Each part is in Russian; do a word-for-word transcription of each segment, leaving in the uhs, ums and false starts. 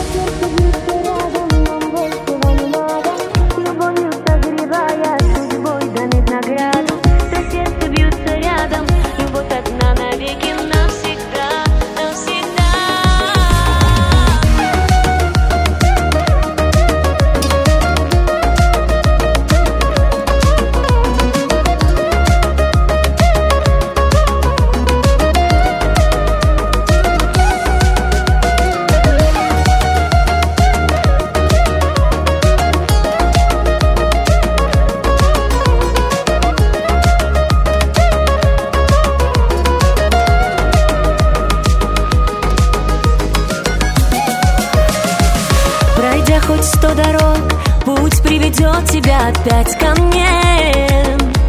Пройдя хоть сто дорог, путь приведет тебя опять ко мне.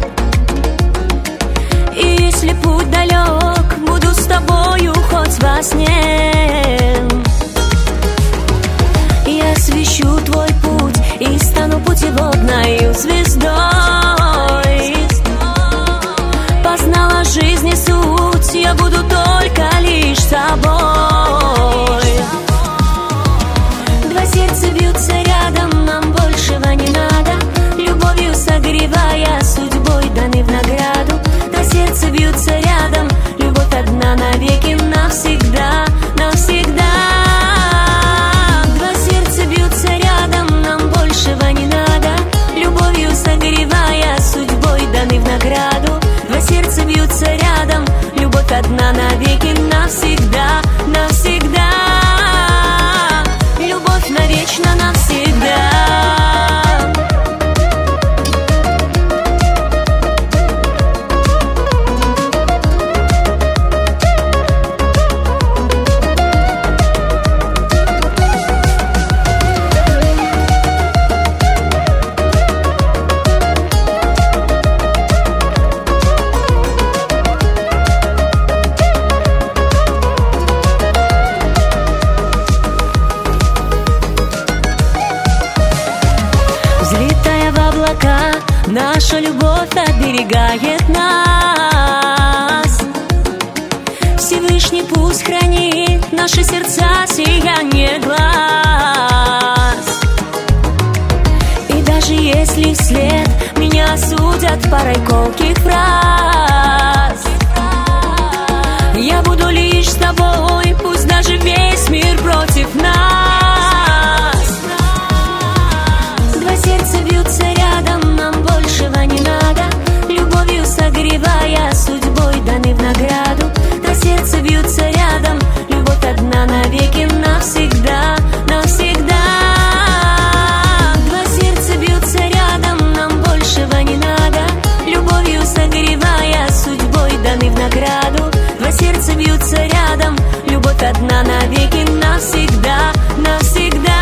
И если путь далек, буду с тобою хоть во сне. Я освещу твой путь и стану путеводною звездой. Познала жизни суть, я буду только лишь собой. Два сердца бьются рядом, нам большего не надо. Любовью согревая, судьбой даны в награду. Два сердца бьются рядом, любовь одна навеки, навсегда, навсегда. Два сердца бьются рядом, нам большего не надо. Любовью согревая, судьбой даны в награду. Два сердца бьются рядом, любовь одна навеки, навсегда, навсегда. Любовь навечно, навсегда. Наша любовь оберегает нас. Всевышний пусть хранит наши сердца сияние глаз. И даже если вслед меня осудят парой колких фраз, я буду лишь с тобой, пусть даже весь мир против нас. Два сердца бьются рядом, нам большего не надо. Любовью согревая, судьбой даны в награду. Два сердца бьются рядом, любовь одна навеки, навсегда, навсегда. Два сердца бьются рядом, нам большего не надо. Любовью согревая, судьбой даны в награду. Два сердца бьются рядом, любовь одна навеки, навсегда, навсегда.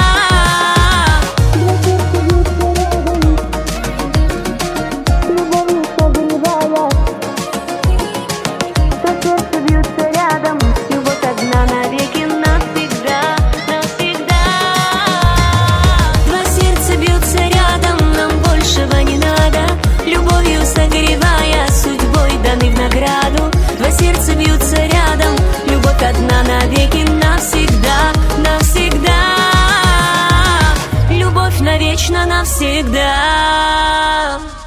Два сердца бьются рядом, любовь одна навеки, навсегда, навсегда. Любовь навечно, навсегда.